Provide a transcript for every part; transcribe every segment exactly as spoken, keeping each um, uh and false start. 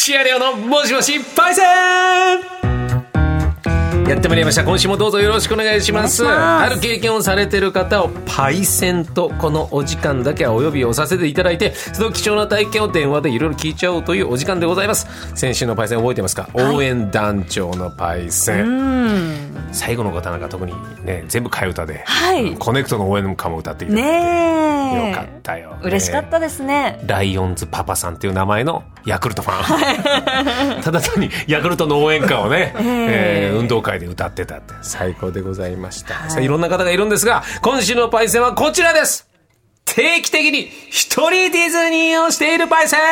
シアレオのもしもしパイセン、やってまいりました。今週もどうぞよろしくお願いします。ある経験をされている方をパイセンとこのお時間だけはお呼びをさせていただいて、その貴重な体験を電話でいろいろ聞いちゃおうというお時間でございます。先週のパイセン覚えてますか、はい、応援団長のパイセン。うん最後の方なんか特にね全部替え歌で、はい、コネクトの応援歌も歌っていただいて、ね、よかったよ、ね、 嬉しかったですね。 ライオンズパパさんっていう名前のヤクルトファンただ単にヤクルトの応援歌をね、えー、運動会で歌ってたって最高でございました、はい、さあいろんな方がいるんですが、今週のパイセンはこちらです。定期的に一人ディズニーをしているパイセン。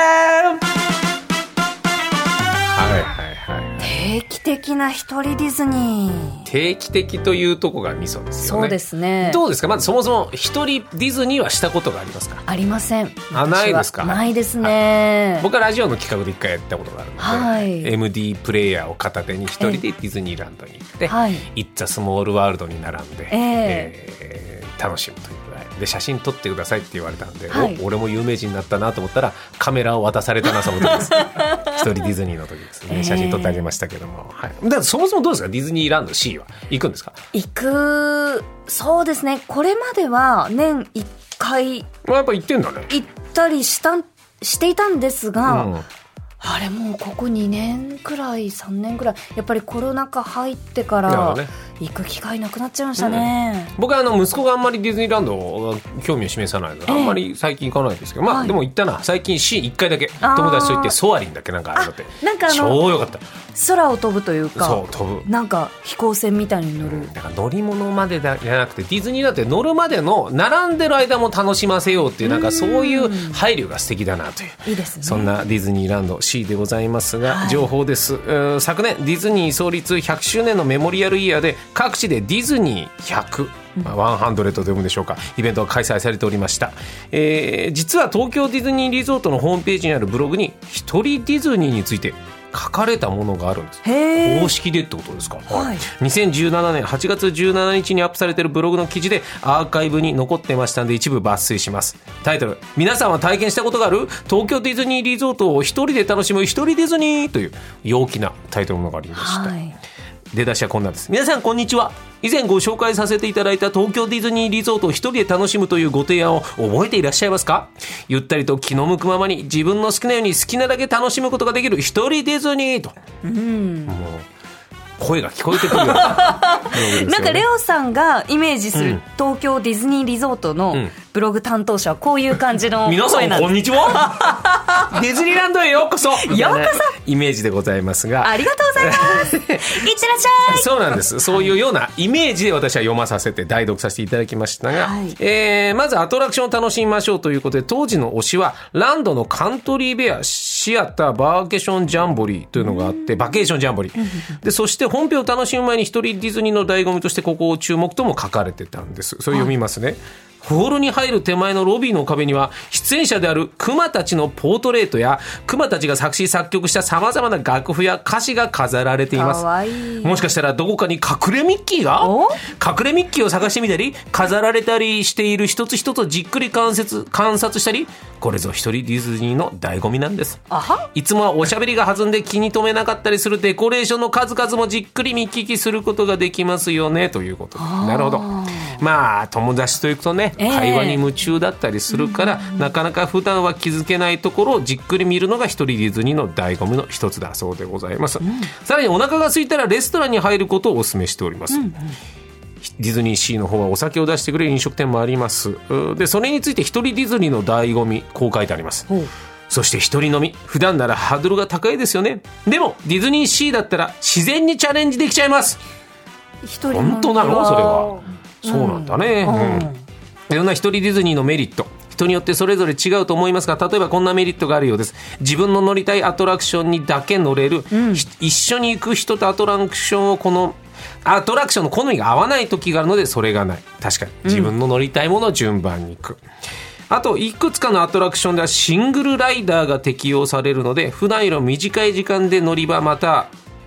はいはいはい、 定期的な一人ディズニー。 定期的というとこがミソですよね。 そうですね。 どうですか、まずそもそも一人ディズニーはしたことがありますか？ ありません。 あ、ないですか？ ないですね。 僕はラジオの企画で一回やったことがあるので、はい、エムディー プレイヤーを片手に一人でディズニーランドに行って、はい、It's a Small Worldに並んで、えーえー、楽しむというぐらいで、写真撮ってくださいって言われたんで、はい、お俺も有名人になったなと思ったらカメラを渡されたな、その時です一人ディズニーの時ですね、写真撮ってあげましたけども、はい、だからそもそもどうですか、ディズニーランド C は行くんですか？ 行く、そうですね。これまでは年いっかいやっぱ行ってんだね。 行ったりしたしていたんですが、 うん、 あれもうここにねんくらいさんねんくらいやっぱりコロナ禍入ってから行く機会なくなっちゃいましたね、 うん、僕はあの息子があんまりディズニーランド興味を示さないので、えー、あんまり最近行かないですけど、まあ、はい、でも行ったな。最近 Cいっかいだけ友達と行ってソアリンだっけなんかあるのってなんかあの超良かった。 空を飛ぶというか、 そう飛ぶ、 なんか飛行船みたいに乗る、うん、 だから乗り物までじゃなくてディズニーだって乗るまでの並んでる間も楽しませようっていう、なんかそういう配慮が素敵だなという、 いいですね、そんなディズニーランド C でございますが、はい、情報です。昨年ディズニー創立ひゃくしゅうねんのメモリアルイヤーで各地でディズニーひゃく、まあ、ひゃくと読むでしょうか、イベントが開催されておりました、えー、実は東京ディズニーリゾートのホームページにあるブログに一人ディズニーについて書かれたものがあるんです。公式でってことですか、はい、にせんじゅうななねんはちがつじゅうしちにちにアップされているブログの記事でアーカイブに残ってましたので一部抜粋します。タイトル、皆さんは体験したことがある東京ディズニーリゾートを一人で楽しむ一人ディズニーという陽気なタイトルのがありました、はい。出だしはこんなんです。皆さんこんにちは。以前ご紹介させていただいた東京ディズニーリゾートを一人で楽しむというご提案を覚えていらっしゃいますか？ゆったりと気の向くままに自分の好きなように好きなだけ楽しむことができる一人ディズニーと、うん、もう声が聞こえてくるようななんかレオさんがイメージする東京ディズニーリゾートのブログ担当者はこういう感じの声なんです。 皆さんこんにちはディズニーランドへようこそようこそイメージでございますが、 ありがとうございますいってらっしゃい。 そうなんです。そういうようなイメージで私は読まさせて代読させていただきましたが、はい、えー、まずアトラクションを楽しみましょうということで、当時の推しはランドのカントリーベアシアターバーケーションジャンボリーというのがあって、バケーションジャンボリーで、そして本編を楽しむ前に一人ディズニーの醍醐味としてここを注目とも書かれてたんです。それ読みますね、はい。ホールに入る手前のロビーの壁には出演者であるクマたちのポートレートやクマたちが作詞作曲したさまざまな楽譜や歌詞が飾られています。 かわいい。 もしかしたらどこかに隠れミッキーが隠れミッキーを探してみたり飾られたりしている一つ一つじっくり観察、観察したり、これぞ一人ディズニーの醍醐味なんです。 あはいつもはおしゃべりが弾んで気に留めなかったりするデコレーションの数々もじっくり見聞きすることができますよねということで。なるほど。まあ友達と行くとね、えー、会話に夢中だったりするから、うんうん、なかなか普段は気づけないところをじっくり見るのが一人ディズニーの醍醐味の一つだそうでございます、うん、さらにお腹が空いたらレストランに入ることをお勧めしております、うんうん。ディズニーシーの方はお酒を出してくれる飲食店もあります。でそれについて一人ディズニーの醍醐味こう書いてあります。そして一人飲み、普段ならハードルが高いですよね。でもディズニーシーだったら自然にチャレンジできちゃいます。 一人飲みは本当なの？それはそうなんだね、うんうん、いろんな一人ディズニーのメリット、人によってそれぞれ違うと思いますが、例えばこんなメリットがあるようです。自分の乗りたいアトラクションにだけ乗れる、うん、一緒に行く人とアトラクションをこのアトラクションの好みが合わない時があるのでそれがない。確かに自分の乗りたいものを順番に行く、うん、あといくつかのアトラクションではシングルライダーが適用されるので、普段より短い時間で乗り場また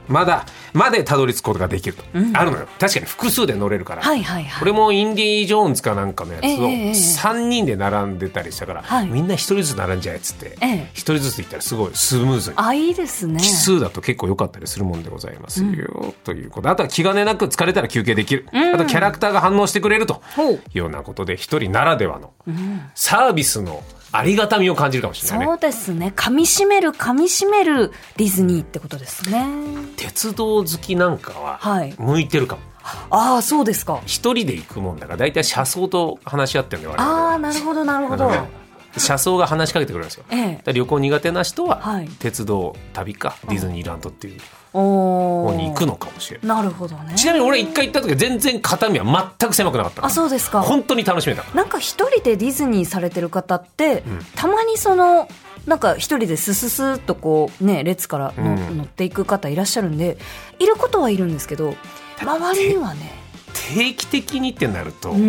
まだまでたどり着くことができると、うん、あるのよ。確かに複数で乗れるから、 はいはいはい、 これもインディ・ジョーンズかなんかのやつえをさんにんで並んでたりしたから、ええ、みんなひとりずつ並んじゃえっつって、ええ、ひとりずつ行ったらすごいスムーズに。 あ、いいですね。 奇数だと結構良かったりするもんでございますよ、うん、ということ。あとは気兼ねなく疲れたら休憩できる、うん、あとキャラクターが反応してくれるというようなことでひとりならではのサービスのありがたみを感じるかもしれないね。 そうですね。噛み締める噛み締めるディズニーってことですね。 鉄道好きなんかは向いてるかも、 はい、ああそうですか。 一人で行くもんだからだいたい車窓と話し合ってるんだよ。 ああなるほどなるほど。 車窓が話しかけてくるんですよ、ええ、旅行苦手な人は、はい、鉄道旅かディズニーランドっていう方に行くのかもしれない。 なるほどね。 ちなみに俺一回行った時は全然肩身は全く狭くなかった。 あ、そうですか。 本当に楽しめた。 なんか一人でディズニーされてる方って、うん、たまにそのなんか一人でスススーっとこうね列からの、うん、乗っていく方いらっしゃるんで、いることはいるんですけど周りにはね定期的にってなると、うん、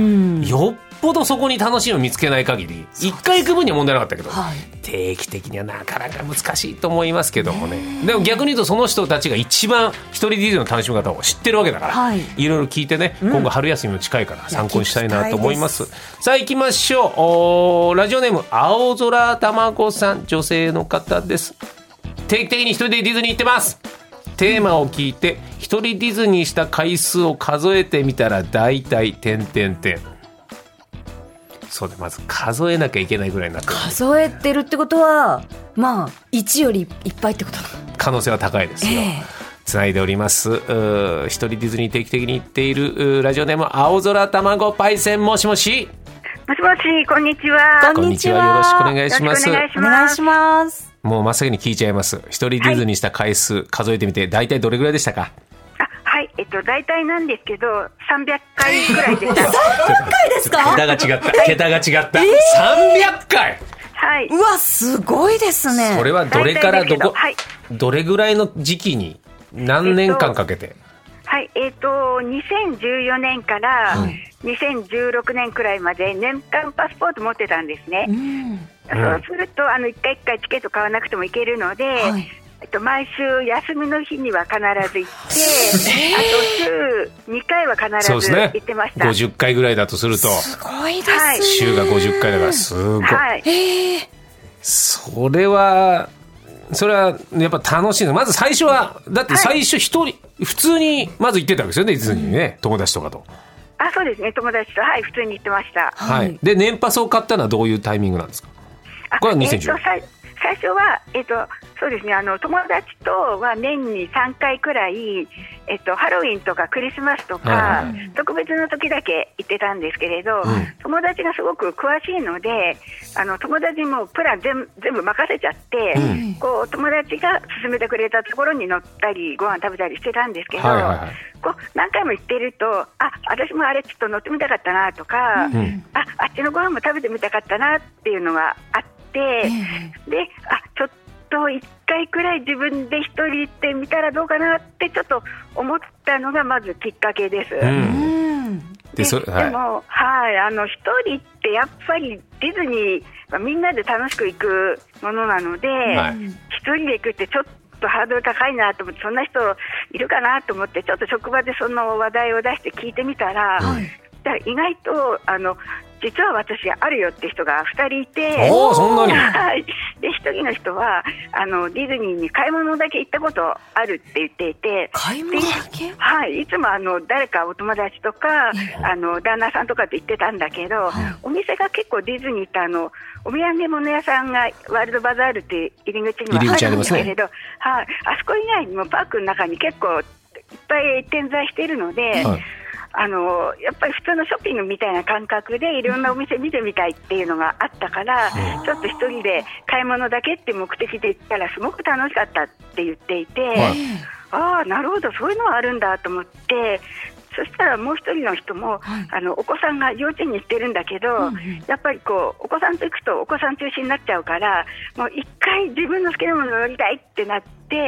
よっぽどそこに楽しみを見つけない限り一回行く分には問題なかったけど、はい、定期的にはなかなか難しいと思いますけどもね。でも逆に言うとその人たちが一番一人ディズニーの楽しみ方を知ってるわけだから、はい、いろいろ聞いてね、うん、今後春休みも近いから参考にしたいなと思います。さあ行きましょう。おラジオネーム青空たまごさん、女性の方です。定期的に一人でディズニー行ってます。テーマを聞いて一人ディズニーした回数を数えてみたら大体点点点。そうで、まず数えなきゃいけないぐらいになってる。数えてるってことはまあいちよりいっぱいってことだ。 可能性は高いですよ、えー、つないでおります。一人ディズニー定期的に行っているラジオネーム青空たまごパイセン、もしもし。 もしもし、こんにちは。 こんにちは、よろしくお願いします。 お願いします。 もう真っ先に聞いちゃいます。一人ディズニーした回数、はい、数えてみて大体どれぐらいでしたか？ あ、はい、えっと大体なんですけどさんびゃっかいぐらいでした。 さんびゃっかいですか？ 桁が違った、桁が違った、えー、さんびゃっかい。 はい。 うわ、すごいですね。 それはどれからどこ、はい、どれぐらいの時期に何年間かけて？えっとはい、えっとにせんじゅうよねんからにせんじゅうろくねんくらいまで年間パスポート持ってたんですね、うん、そうするとあのいっかいいっかいチケット買わなくても行けるので、はい、えっと、毎週休みの日には必ず行って、あと週にかいは必ず行ってました。 ごじゅっかいぐらいだとするとすごいですね、 はい、週がごじゅっかいだからすごい、 はい、 えー、 それはそれはやっぱ楽しいの。まず最初はだって最初一人、はい、普通にまず行ってたわけですよね、ディズニーにね、友達とかと。 あ、そうですね、友達と、はい、普通に行ってました、 はい、で年パスを買ったのはどういうタイミングなんですか？これはにせんじゅう、 えー、最初は、えーとそうですね、あの友達とは年にさんかいくらい、えっと、ハロウィンとかクリスマスとか、はい、特別な時だけ行ってたんですけれど、うん、友達がすごく詳しいので、あの友達もプラン 全, 全部任せちゃって、うん、こう友達が勧めてくれたところに乗ったりご飯食べたりしてたんですけど、はいはいはい、こう何回も行ってると、あ、私もあれちょっと乗ってみたかったなとか、うん、あ, あっちのご飯も食べてみたかったなっていうのがあって、うん、で、あ、ちょっといっかいくらい自分で一人行ってみたらどうかなってちょっと思ったのがまずきっかけです、うん、で, で, そはい、でも、はい、あの一人ってやっぱりディズニーはみんなで楽しく行くものなので、はい、一人で行くってちょっとハードル高いなと思って、そんな人いるかなと思ってちょっと職場でその話題を出して聞いてみたら、はい、だから意外とあの実は私あるよって人がふたりいて、 おー、そんなに、 はい、でひとりの人はあのディズニーに買い物だけ行ったことあるって言っていて、 買い物だけ、 はい、いつもあの誰かお友達とかあの旦那さんとかと行ってたんだけど、はい、お店が結構ディズニーってあのお土産物屋さんがワールドバザールって入り口には入るんですけれど、ね、はい、あそこ以外にもパークの中に結構いっぱい点在しているので、はい、あのやっぱり普通のショッピングみたいな感覚でいろんなお店見てみたいっていうのがあったから、うん、ちょっと一人で買い物だけって目的で行ったらすごく楽しかったって言っていて、はい、ああなるほど、そういうのはあるんだと思って、そしたらもう一人の人も、はい、あのお子さんが幼稚園に行ってるんだけど、うんうん、やっぱりこうお子さんと行くとお子さん中心になっちゃうから、もう一回自分の好きなもの乗りたいってなって、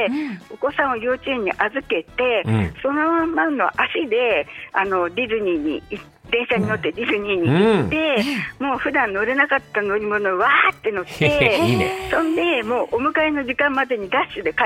うん、お子さんを幼稚園に預けて、うん、そのままの足であのディズニーに行って、電車に乗ってディズニーに行って、うん、もう普段乗れなかった乗り物をわーって乗っていい、ね、そんでもうお迎えの時間までにダッシュで帰っ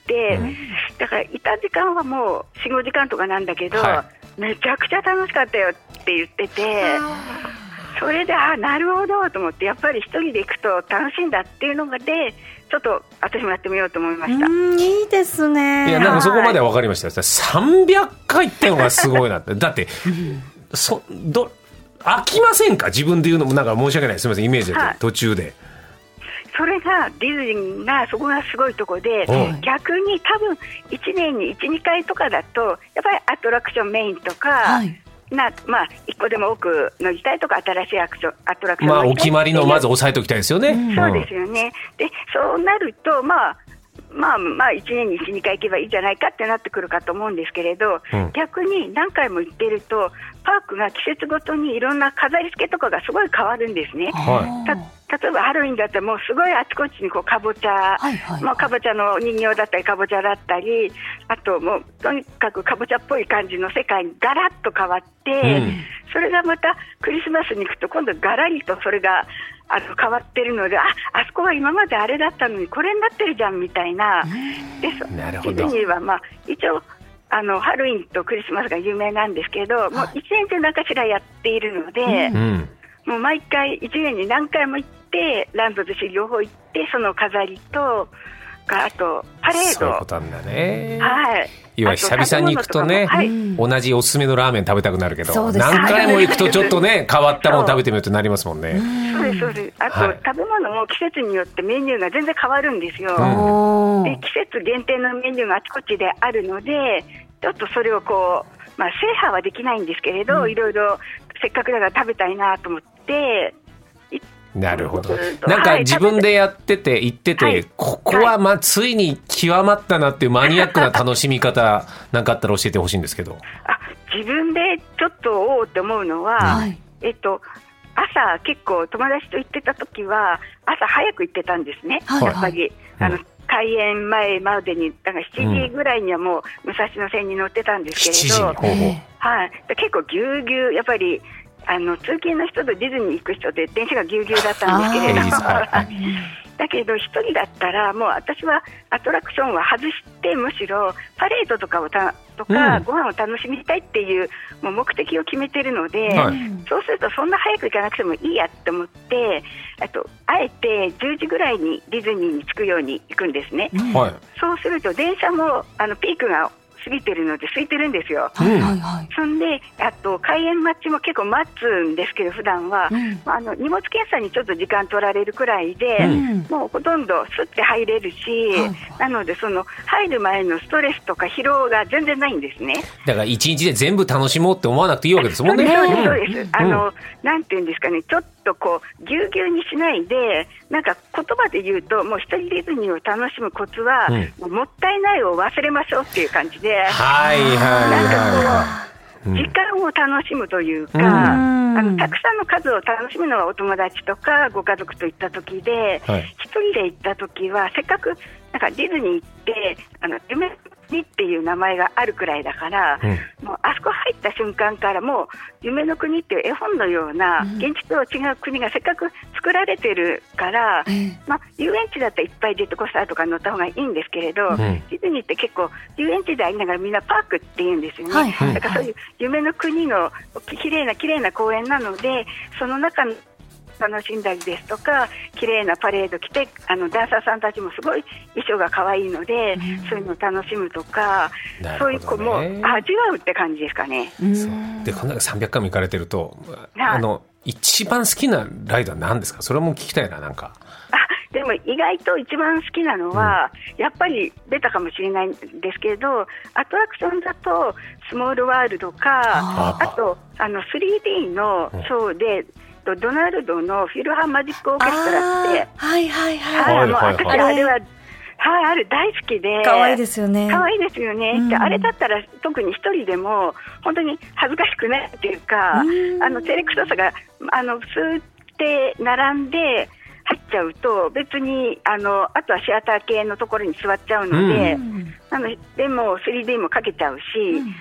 て、うん、だからいた時間はもう よん、ごじかんとかなんだけど、はい、めちゃくちゃ楽しかったよって言ってて、それであなるほどと思って、やっぱり一人で行くと楽しいんだっていうのがでちょっと私もやってみようと思いました。 うんいいですね。 いやなんかそこまでは分かりましたよ。さんびゃっかいってのがすごいなってだってそど飽きませんか？自分で言うのもなんか申し訳ない、すみませんイメージで、はい、途中でそれがディズニーがそこがすごいとこで、逆に多分いちねんにいち、にかいとかだとやっぱりアトラクションメインとか、はいなまあ、いっこでも多く乗りたいとか新しいアクションアトラクション、 まあ、お決まりのまず押さえておきたいですよね、うん、 そうですよね。でそうなると、まあまあまあ、いちねんにいち、にかい行けばいいじゃないかってなってくるかと思うんですけれど、うん、逆に何回も行ってるとパークが季節ごとにいろんな飾り付けとかがすごい変わるんですね、はい、た例えばハロウィンだったらもうすごいあちこちにこうかぼちゃ、はいはいまあ、かぼちゃの人形だったりかぼちゃだったり、あともうとにかくかぼちゃっぽい感じの世界にガラッと変わって、うん、それがまたクリスマスに行くと今度ガラリとそれがあの変わってるので、ああそこは今まであれだったのにこれになってるじゃんみたいな。でなるほど。 ディズニーは、まあ、一応あのハロウィンとクリスマスが有名なんですけど、はい、もういちねん中何かしらやっているので、うん、もう毎回いちねんに何回も行ってランドとシー両方行ってその飾りとあとパレード、 そういうことなんだね、 はい、 要は久々に行くとね、はい、同じおすすめのラーメン食べたくなるけど、何回も行くとちょっとね変わったもの食べてみようとなりますもんね。 そうですそうです。あと、はい、食べ物も季節によってメニューが全然変わるんですよ、うん、で季節限定のメニューがあちこちであるのでちょっとそれをこう、まあ、制覇はできないんですけれど、うん、いろいろせっかくだから食べたいなと思ってなるほど。なんか自分でやってて言ってて、はい、ここはまあついに極まったなっていうマニアックな楽しみ方なんかあったら教えてほしいんですけど。 あ自分でちょっとおおって思うのは、はい、えっと朝結構友達と行ってた時は朝早く行ってたんですね、はい、やっぱり、はい、あの開園前までにだからしちじぐらいにはもう武蔵野線に乗ってたんですけれど、うん、ほうほう、はい、結構ぎゅうぎゅうやっぱりあの通勤の人とディズニー行く人で電車がぎゅうぎゅうだったんですけれどだけど一人だったらもう私はアトラクションは外してむしろパレードとかをたとか、うん、ご飯を楽しみたいっていうもう目的を決めてるので、はい、そうするとそんな早く行かなくてもいいやと思ってあとあえてじゅうじぐらいにディズニーに着くように行くんですね、はい、そうすると電車もあのピークが過ぎてるので空いてるんですよ、うん、そんであと開園待ちも結構待つんですけど普段は、うん、あの荷物検査にちょっと時間取られるくらいで、うん、もうほとんどスッて入れるし、うん、なのでその入る前のストレスとか疲労が全然ないんですね。 だから一日で全部楽しもうって思わなくていいわけですもんね。 そうですそうです、うん、あのなんていうんですかね、ちょっとこうぎゅうぎゅうにしないでなんか言葉で言うともう一人ディズニーを楽しむコツは、うん、もったいないを忘れましょうっていう感じで、 はいはいはい、 時間を楽しむというか、うん、あのたくさんの数を楽しむのはお友達とかご家族と行った時で、はい、一人で行った時はせっかくなんかディズニー行ってあの夢にっていう名前があるくらいだから、うん、もうあそこ入った瞬間からもう夢の国っていう絵本のような現実と違う国がせっかく作られてるから、うん、まあ、遊園地だったらいっぱいジェットコースターとか乗った方がいいんですけれど、うん、ディズニーって結構遊園地でありながらみんなパークって言うんですよね、はいはいはい、だからそういう夢の国のきれいなきれいな公園なのでその中の楽しんだりですとか綺麗なパレード着てあのダンサーさんたちもすごい衣装が可愛いので、うん、そういうのを楽しむとか、ね、そういう子も味わうって感じですかね。 そうでこんなさんびゃっかいも行かれてるとあの一番好きなライドは何ですか？それも聞きたいな。なんかあでも意外と一番好きなのは、うん、やっぱりベタかもしれないんですけどアトラクションだとスモールワールドか あ, あとあの スリーディー のショーで、うんドナルドのフィルハーマジックオーケストラってはいはいはい、 はい、もう私あれははい、あれ大好きで可愛いですよね。 可愛いですよね、うん、であれだったら特に一人でも本当に恥ずかしくないっていうか、うん、あの照れくささがあのスーって並んで入っちゃうと別にあのあとはシアター系のところに座っちゃうので、うん、なのでも スリーディー もかけちゃうし、うん、一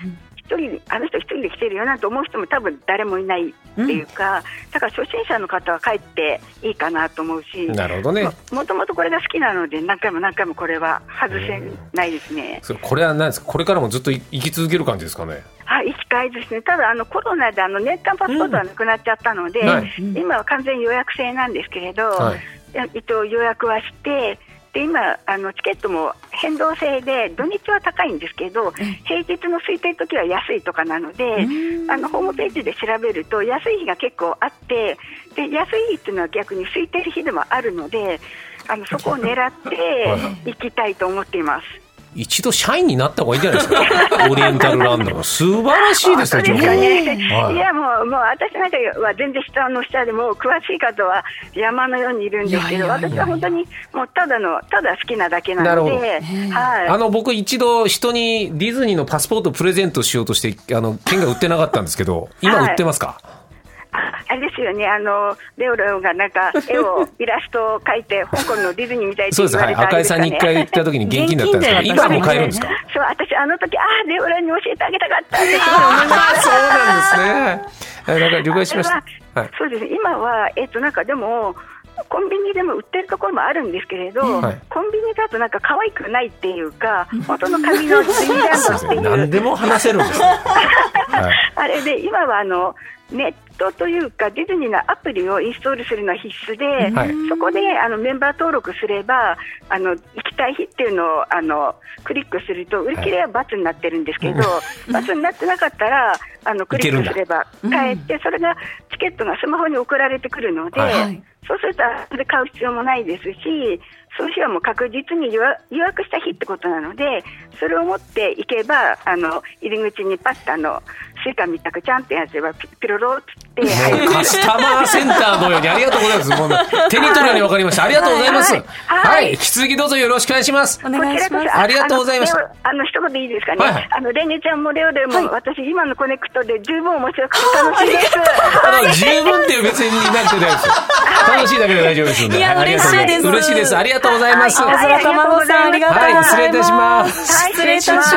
一人あの人一人で来てるよなと思う人も多分誰もいないっていうか、うん、だから初心者の方は帰っていいかなと思うし、 なるほどね、 も, もともとこれが好きなので何回も何回もこれは外せないですね。 それこれは何ですか、これからもずっと生き続ける感じですかね。 はい、行きたいですね。ただあのコロナであの年間パスポートはなくなっちゃったので、うんはい、今は完全予約制なんですけれど、はい、一応予約はしてで今あのチケットも変動制で土日は高いんですけど、平日の空いてる時は安いとかなので、あのホームページで調べると安い日が結構あって、で安い日っていうのは逆に空いてる日でもあるので、あのそこを狙って行きたいと思っています。 一度社員になった方がいいんじゃないですかオリエンタルランドの素晴らしいですね。 ですかね、はい、いやもう、もう私なんかは全然下の下でも詳しい方は山のようにいるんですけど、いやいやいやいや、私は本当にもうただのただ好きなだけなので、はい、 あの僕一度人にディズニーのパスポートをプレゼントしようとしてあの券が売ってなかったんですけど今売ってますか？はい、 あれですよね、あのレオレオがなんか絵をイラストを描いて香港のディズニーみたいって言われた、 そうです、はい、赤井さんに一回行った時に現金だったんですけど今も買えるんですか？ そう、私あの時あーレオレオに教えてあげたかったってすごい思いました。 そうなんですね。なんか了解しました。 はい、そうです。今はえっとなんかでもコンビニでも売ってるところもあるんですけれど、はい、コンビニだとなんか可愛くないっていうか、本当の紙のディズニーランドっていう何でも話せるんですね、はい、 あれで今はあのネットというかディズニーのアプリをインストールするのは必須で、はい、そこであのメンバー登録すればあの行きたい日っていうのをあのクリックすると売り切れは×になってるんですけど、はい、×になってなかったらあのクリックすれば買えて、それがチケットがスマホに送られてくるので、はい、そうするとそれ買う必要もないですし、その日はもう確実に予約した日ってことなので、それを持っていけばあの入り口にパッとあのスイカみたくちゃんとやればピ, ピロロってカスタマーセンターのようにありがとうございます。もう手に取るように分かりました。ありがとうございます。はい、はいはい、引き続きどうぞよろしくお願いします。 お願いします。 ありがとうございました。 あの一言いいですかね。はいはい、あのレンゲちゃんもレオレオも、はい、私今のコネクトで十分面白くて楽しいです。 あの十分っていう別になってないですよ。楽しいだけで大丈夫ですので。 いや嬉しいです。 嬉しいです。ありがとうございます。 青空卵さんありがとうございます。 はい、失礼いたします。 失礼いたします。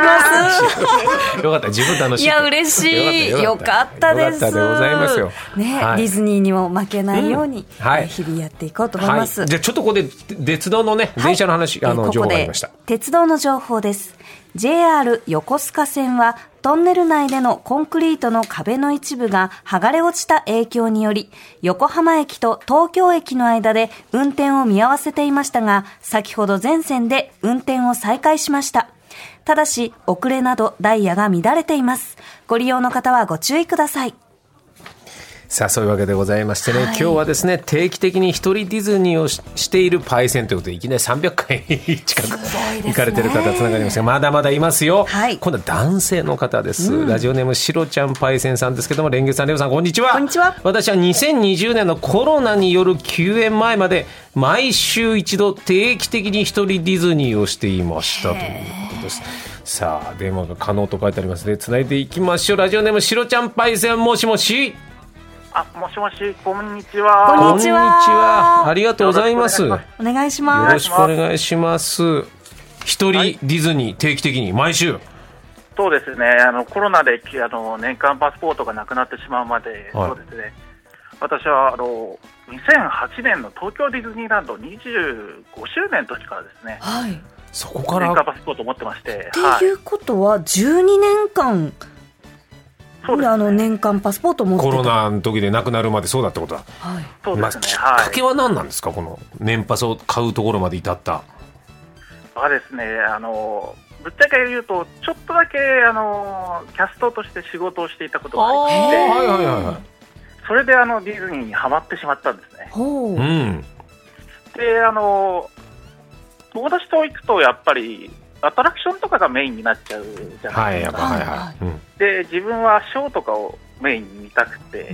よかった、自分楽しい。 いや嬉しい。よかったです。 よかったでございますよ。 ね、はい、ディズニーにも負けないように、うんはい、日々やっていこうと思います。 はい、じゃあちょっとここで鉄道のね、電車の話、はい、あのここ情報がありました。 鉄道の情報です。ジェイアール 横須賀線はトンネル内でのコンクリートの壁の一部が剥がれ落ちた影響により、横浜駅と東京駅の間で運転を見合わせていましたが、先ほど全線で運転を再開しました。ただし遅れなどダイヤが乱れています。ご利用の方はご注意ください。 さあそういうわけでございましてね、はい、今日はですね定期的に一人ディズニーを し, しているパイセンということでいきなりさんびゃっかい近く行かれてる方つながりますが、まだまだいますよ、はい、今度は男性の方です、うん、ラジオネームしろちゃんパイセンさんですけども、レンゲさんレオさんこんにちは。 こんにちは。 私はにせんにじゅうねんのコロナによる休園前まで毎週一度定期的に一人ディズニーをしていましたということです。さあ電話が可能と書いてありますのでつないでいきましょう。ラジオネームしろちゃんパイセン、もしもし。 あ、もしもし、こんにちは。 こんにちは。 ありがとうございます。 お願いします。 よろしくお願いします。一人ディズニー定期的に毎週。 そうですね。あのコロナであの年間パスポートがなくなってしまうまで、はい、そうですね。私はあのにせんはちねんの東京ディズニーランドにじゅうごしゅうねんの時からですね。 はい。 そこから年間パスポートを持ってまして。 っていうことはじゅうにねんかん。そうですね、あの年間パスポート持ってた。 コロナの時でなくなるまでそうだってことだ。 はい。そうですね。 きっかけは何なんですか、この年パスを買うところまで至った。 はですね、あのぶっちゃけ言うとちょっとだけあのキャストとして仕事をしていたことがあって、はいはいはいはい、それであのディズニーにハマってしまったんですね。 ほう。 うん。 で、あの友達と行くとやっぱりアトラクションとかがメインになっちゃうじゃないですか。はいはいはい、うん、で自分はショーとかをメインに見たくて、うん、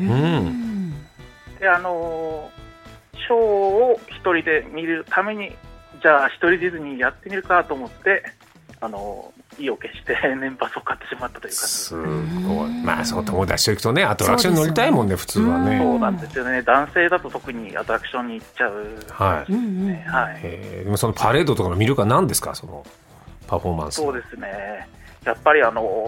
であのショーを一人で見るためにじゃあ一人ディズニーやってみるかと思ってあの意を決して年パスを買ってしまったというか。 すごい。まあそう友達と行くとねアトラクション乗りたいもんね、普通はね。 そうなんですよね。男性だと特にアトラクションに行っちゃう、 はい、 ね、はい、 へでもそのパレードとかの見るか何ですか、そのパフォーマンス。 そうですね、やっぱりあの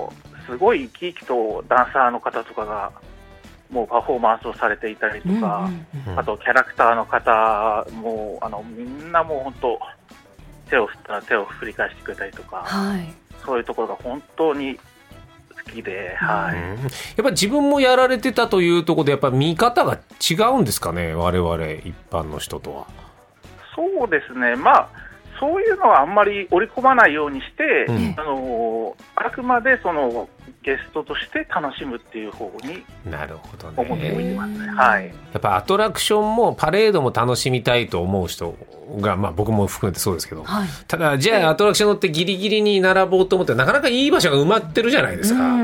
すごい生き生きとダンサーの方とかがもうパフォーマンスをされていたりとか、うんうん、あとキャラクターの方もあのみんなもう本当手を振ったら手を振り返してくれたりとか、はい、そういうところが本当に好きで、はい、 うん、やっぱり自分もやられてたというところでやっぱり見方が違うんですかね、我々一般の人とは。 そうですね、まあそういうのはあんまり織り込まないようにして、うん、あのあくまでそのゲストとして楽しむっていう方に思っておいてますね。はい、 やっぱアトラクションもパレードも楽しみたいと思う人が、まあ、僕も含めてそうですけど、はい、ただじゃあアトラクション乗ってギリギリに並ぼうと思ってなかなかいい場所が埋まってるじゃないですか。うん、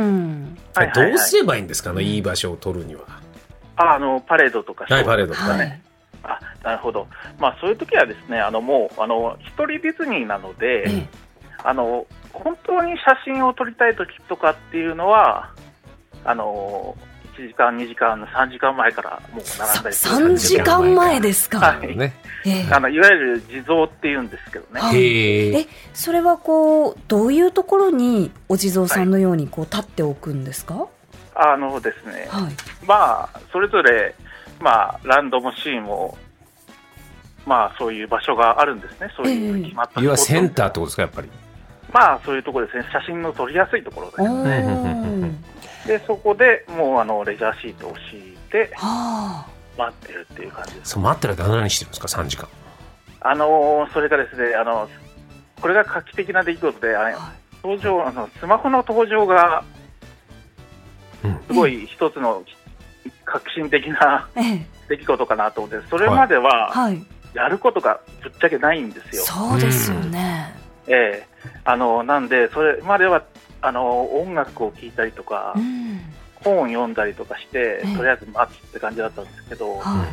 どうすればいいんですかね、はいはいはい、いい場所を取るには。 ああのパレードとか、 はい、パレードとかね、はい、 あ、なるほど、まあ、そういう時はですね、あのもうあの一人ディズニーなので、うん、あの本当に写真を撮りたい時とかっていうのはあのいちじかんにじかんさんじかんまえからもう並んだりする。 さんじかんまえですか。 はい、ね、あのいわゆる地蔵っていうんですけどね。 へえ、それはこうどういうところにお地蔵さんのようにこう立っておくんですか。はい、 あのですね、はい、まあそれぞれまあ、ランドもシーンも、まあ、そういう場所があるんですね。そういう決まった、 えー、要はセンターってことですか、やっぱり。 まあそういうところですね。写真の撮りやすいところですね。でそこでもうあのレジャーシートを敷いて待ってるっていう感じです。 そう待ってる間何してるんですか、さんじかん。 あのそれがですね、あのこれが画期的な出来事で、あれ、登場あのスマホの登場がすごい一つの革新的な出来事かなと思って、それまではやることがぶっちゃけないんですよ。 そうですよね。 ええ、あのなんでそれまではあの音楽を聴いたりとか、うん、本を読んだりとかして、ええ、とりあえず待つって感じだったんですけど、はい、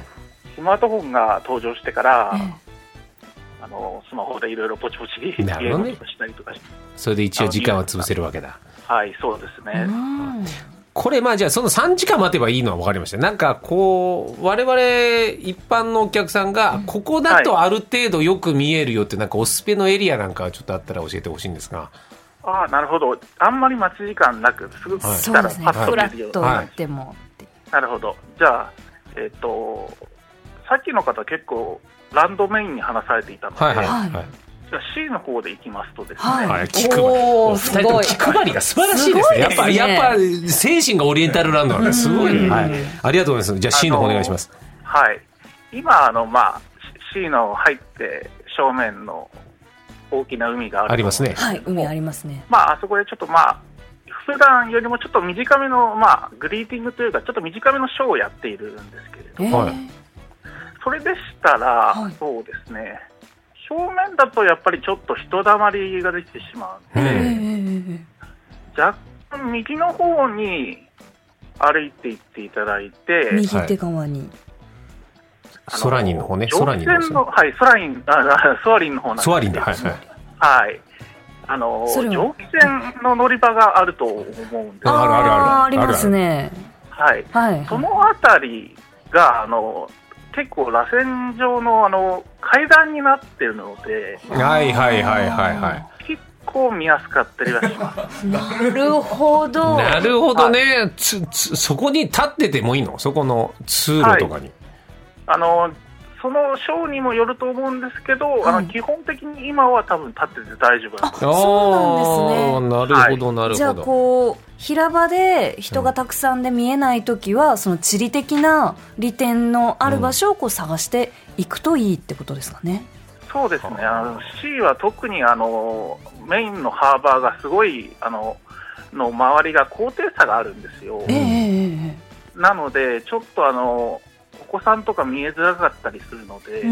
スマートフォンが登場してから、ええ、あのスマホでいろいろポチポチゲームとかしたりとかして、 それで一応時間は潰せるわけだ。 はい、そうですね。うん、 これまあじゃあそのさんじかん待てばいいのは分かりました。なんかこう我々一般のお客さんがここだとある程度よく見えるよってなんかおすすめのエリアなんかちょっとあったら教えてほしいんですが。 ああ、なるほど。あんまり待ち時間なくすぐ来たらパッと見るような、はい、 でもなるほど。じゃあ、えー、とさっきの方結構ランドメインに話されていたので、はいはいはい、じゃあ C の方で行きますとですね、 はい、気配り、おふたりとも気配りが素晴らしいですね。やっぱやっぱ精神がオリエンタルランドなんで、すごい、ね、はい、ありがとうございます。じゃあ C の方お願いします。 はい、今あの、まあ、C の入って正面の大きな海があるありますね。 はい、海ありますね。 まあ、あそこでちょっとまあ普段よりもちょっと短めの、まあ、グリーティングというかちょっと短めのショーをやっているんですけれども、えー、それでしたら、はい、そうですね、表面だとやっぱりちょっと人だまりができてしまうので、えー、若干右の方に歩いていっていただいて、 右手側に、 ソラニンの方ね、ソラニンの、はい、ソラニン、あ、ソアリンの方なんですけど、ソアリンだ、はい、はい、あの蒸気船の乗り場があると思うんです。 ああ、あるあるありますね。 はい、はい、そのあたりがあの結構螺旋状のあの階段になっているので、 はいはいはいはいはい、 結構見やすかったりはします。 なるほど。 なるほどね。はい、つつそこに立っててもいいの？そこの通路とかに。はい、あのそのショーにもよると思うんですけど、はい、あの基本的に今は多分立ってて大丈夫なんです。 あ、そうなんですね。 なるほどなるほど。 じゃあこう平場で人がたくさんで見えないときは、うん、その地理的な利点のある場所をこう探していくといいってことですかね。 うん、そうですね。あの C は特にあのメインのハーバーがすごいあのの周りが高低差があるんですよ。えー、なのでちょっとあのお子さんとか見えづらかったりするので、うんうん、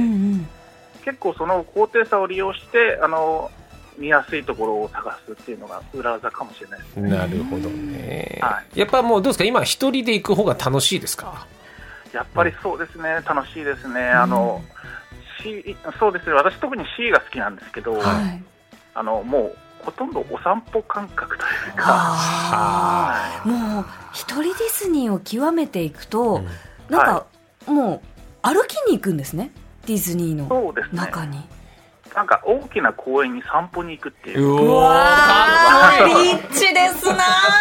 結構その高低差を利用してあの見やすいところを探すっていうのが裏技かもしれないですね。 なるほどね。はい、やっぱもうどうですか、今一人で行く方が楽しいですか？ やっぱりそうですね、うん、楽しいですね。あの、うん、C、そうですね、私特に C が好きなんですけど、はい、あのもうほとんどお散歩感覚というか、 はい、もう一人ディズニーを極めていくと、うん、なんか、はい、もう歩きに行くんですね、ディズニーの中に。 なんか大きな公園に散歩に行くっていう。 うわーリッチですな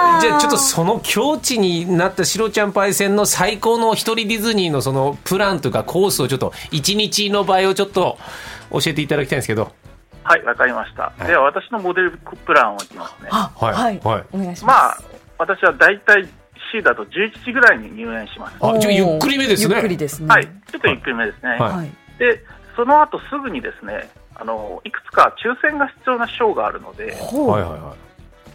じゃあちょっとその境地になったシロちゃんパイセンの最高の一人ディズニーのそのプランというかコースをちょっといちにちの場合をちょっと教えていただきたいんですけど。 はい、わかりました、はい、では私のモデルプランをいきますね。 はい、はいはい、お願いします。 まあ私はだいたい C だとじゅういちじぐらいに入園します。 あ、じゃあゆっくりめですね。 ゆっくりですね。 はい、ちょっとゆっくりめですね、はい、でその後すぐにですね、あのいくつか抽選が必要なショーがあるので、はいはいはい、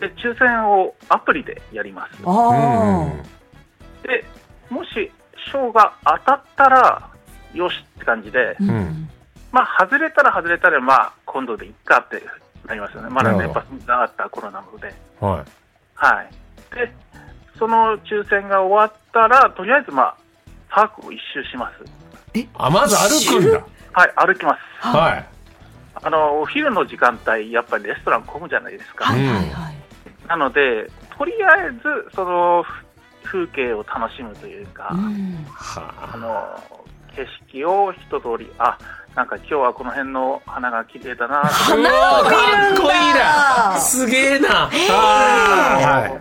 で抽選をアプリでやります。あでもしショーが当たったらよしって感じで、うん、まあ外れたら外れたらまあ今度でいっかってなりますよね。まだ年パスがあった頃なので、はい、はい、でその抽選が終わったらとりあえずまあパークを一周します。 えあまず歩くんだ。 はい、歩きます。 はい。 あのお昼の時間帯やっぱりレストラン混むじゃないですか。はいはいはい、なのでとりあえずその風景を楽しむというか、うん、あの景色を一通り、あ、なんか今日はこの辺の花が綺麗だな。 花を見るんだ。かっこいいな。 すげえな。 はい。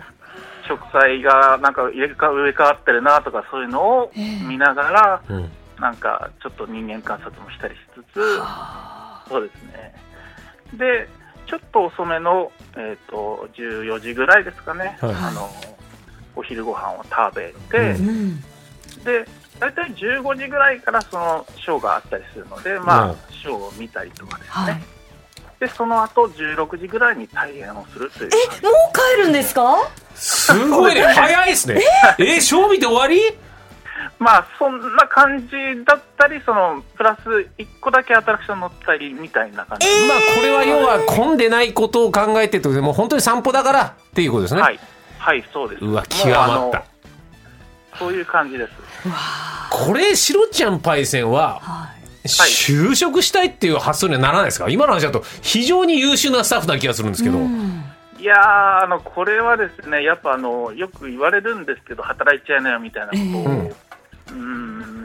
植栽がなんか入れ替植え替わってるなとかそういうのを見ながら、うん、なんかちょっと人間観察もしたりしつつ、そうですね。でちょっと遅めの、えー、とじゅうよじぐらいですかね、はい、あのお昼ご飯を食べて、うん、でだいたいじゅうごじぐらいからそのショーがあったりするので、まあ、うん、ショーを見たりとかですね、はい、でその後じゅうろくじぐらいに退園をするという。 え、もう帰るんですか？ すごいね、早いですね。ええ、ショー見て終わり？ まあそんな感じだったり、そのプラスいっこだけアトラクション乗ったりみたいな感じ、 えー、まあこれは要は混んでないことを考えてという、もう本当に散歩だからっていうことですね。 はい、はい、そうです。 うわ、極まった。 そういう感じです。 これシロちゃんパイセンは、はい、就職したいっていう発想にはならないですか？今の話だと非常に優秀なスタッフな気がするんですけど。 いやー、あのこれはですね、やっぱあのよく言われるんですけど、働いちゃいなよみたいなことを、えーうん、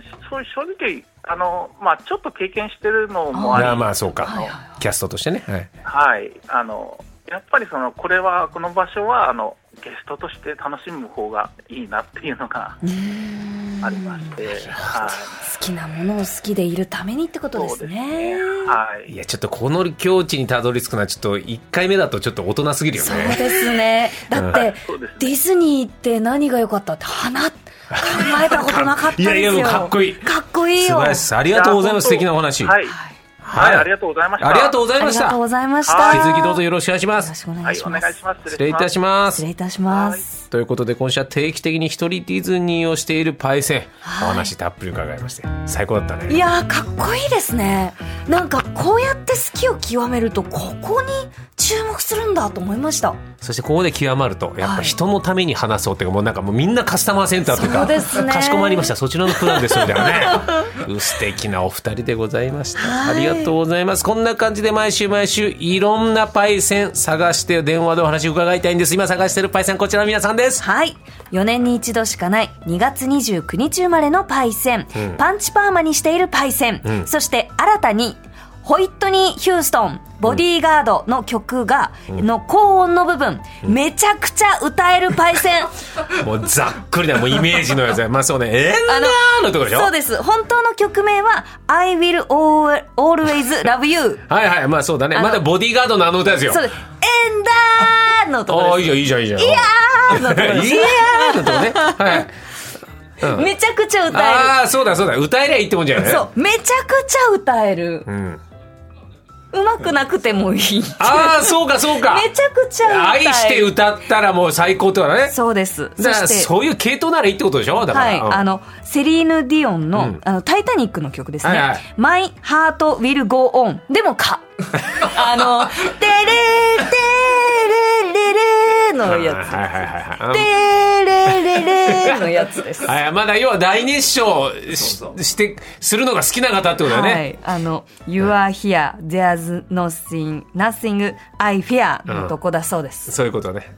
そう正直あの、まあ、ちょっと経験してるのもあり、 あまあそうか、キャストとしてね、はい、 はい、あのやっぱりそのこれはこの場所はあのゲストとして楽しむ方がいいなっていうのがありまして、はい、 好きなものを好きでいるためにってことですね。 そうですね、はい、 いやちょっとこの境地にたどり着くのはちょっといっかいめだとちょっと大人すぎるよね。 そうですね。だって、うん、ディズニーって何が良かったって花考えたことなかったですよ。いやいや、 かっこいい、 かっこいいよ。 素晴らしい。ありがとうございます。素敵なお話。 はい、はい、ありがとうございました。 ありがとうございました。 ありがとうございました。 引き続きどうぞよろしくお願いします。 よろしくお願いします。 はい、お願いします。 失礼いたします。 失礼いたします。 ということで今週は定期的に一人ディズニーをしているパイセン、はい、お話たっぷり伺いまして最高だったね。 いやー、かっこいいですね。なんかこうやって好きを極めるとここに注目するんだと思いました。 そしてここで極まるとやっぱ人のために話そうっていうか、もうなんかもうみんなカスタマーセンターというか、そうですね、かしこまりました、そちらのプランですみたいなね素敵なお二人でございました。ありがとうございます。こんな感じで毎週毎週いろんなパイセン探して電話でお話を伺いたいんです。今探してるパイセンこちらの皆さんです。 はい、よねんに一度しかないにがつにじゅうくにち生まれのパイセン、うん、パンチパーマにしているパイセン、うん、そして新たにホイットニー・ヒューストンボディーガードの曲が、うん、の高音の部分、うん、めちゃくちゃ歌えるパイセンもうざっくりだ、もうイメージのやつまあそうね、えー、なーのところでしょ。 そうです。本当の曲名は I will always love you はいはい、まあそうだね、まだボディーガードのあの歌ですよ。 そうです。エンダーのところです。 ああ、いいじゃんいいじゃんいいじゃん。 いやーのところです。 いやーのところね、はいうん、めちゃくちゃ歌える。 ああ、そうだそうだ、歌えりゃいいってもんじゃない。 そう、めちゃくちゃ歌える、うん、うまくなくてもいい。 ああ、そうかそうか。 めちゃくちゃ歌える。 愛して歌ったらもう最高ってことだね。 そうです。 だからそういう系統ならいいってことでしょ。だから、はい、 うん、あのセリーヌ・ディオンの、うん、あのタイタニックの曲ですね、はいはい、My Heart Will Go On でもかあのテレテレレレのやつ、はいはいはいはい、テレレレのやつですはい、まだ要は大熱唱 し, そうそうしてするのが好きな方ってことだよね。はい、 あの You are here there's nothing nothing I fear のとこだそうです、 うん、そういうことね。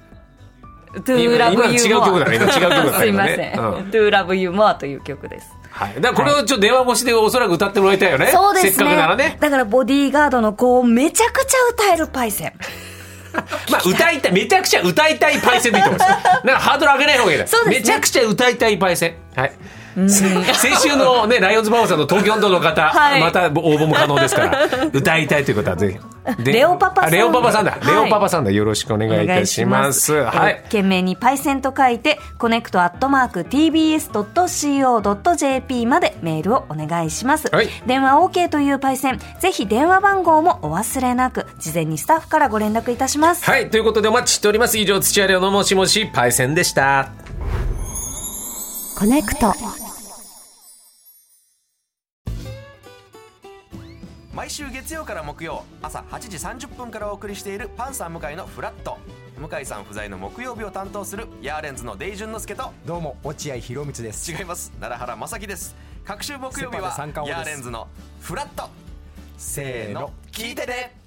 To Love You More 違う曲だね。今違う曲だね。 すいません、うん、To Love You More という曲です。 はい、だからこれをちょっと電話越しでおそらく歌ってもらいたいよね。 そうですね。 せっかくならね。 だからボディーガードの子をめちゃくちゃ歌えるパイセンまあ歌いたい、めちゃくちゃ歌いたいパイセンでいいと思います。だからハードル上げない方がいいです。 そうですね、 めちゃくちゃ歌いたいパイセン。はい。先週のね、ライオンズパパさんの東京温度の方、はい、また応募も可能ですから、歌いたいということはぜひ。 レオパパさん。 レオパパさんだ。はい、レオパパさんだ。よろしくお願いいたします。はい。 懸命にパイセンと書いて、コネクトアットマーク ティービーエスドットシーオードットジェーピー までメールをお願いします。はい、電話 OK というパイセン、ぜひ電話番号もお忘れなく、事前にスタッフからご連絡いたします。 はい。ということでお待ちしております。以上、土屋レオのもしもしパイセンでした。 コネクト。 毎週月曜から木曜朝はちじさんじゅっぷんからお送りしているパンサー向井のフラット。向井さん不在の木曜日を担当するヤーレンズのデイジュンの之介と、 どうも落合博満です。 違います、奈良原正樹です。各週木曜日はヤーレンズのフラット。せーの、聞いてね。